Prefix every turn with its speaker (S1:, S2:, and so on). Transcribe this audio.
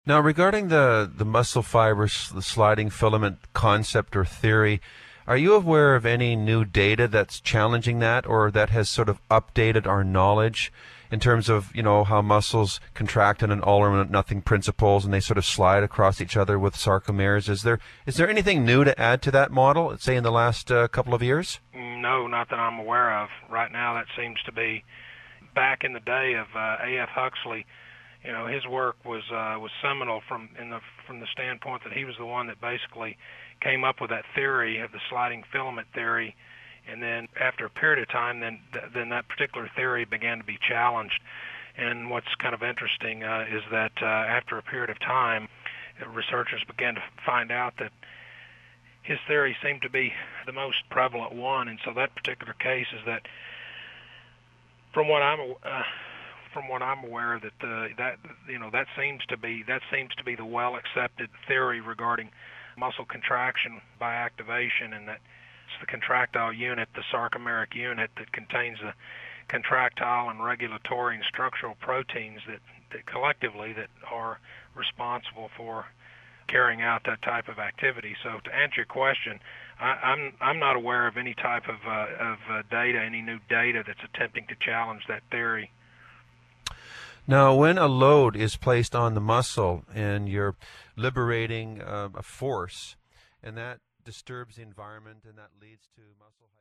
S1: Now, regarding the muscle fibers, the sliding filament concept or theory, are you aware of any new data that's challenging that or that has sort of updated our knowledge in terms of, how muscles contract in an all or nothing principles and they sort of slide across each other with sarcomeres? Is there anything new to add to that model, say in the last couple of years?
S2: No, not that I'm aware of. Right now, that seems to be back in the day of A.F. Huxley. His work was seminal from the standpoint that he was the one that basically came up with that theory of the sliding filament theory, and then after a period of time, then that particular theory began to be challenged. And what's kind of interesting is that after a period of time, researchers began to find out that his theory seemed to be the most prevalent one, and so that particular case is that from what I'm aware, that seems to be the well accepted theory regarding muscle contraction by activation, and that it's the contractile unit, the sarcomeric unit, that contains the contractile and regulatory and structural proteins that collectively that are responsible for carrying out that type of activity. So to answer your question, I'm not aware of any type of data, any new data that's attempting to challenge that theory.
S1: Now, when a load is placed on the muscle and you're liberating a force, and that disturbs the environment and that leads to muscle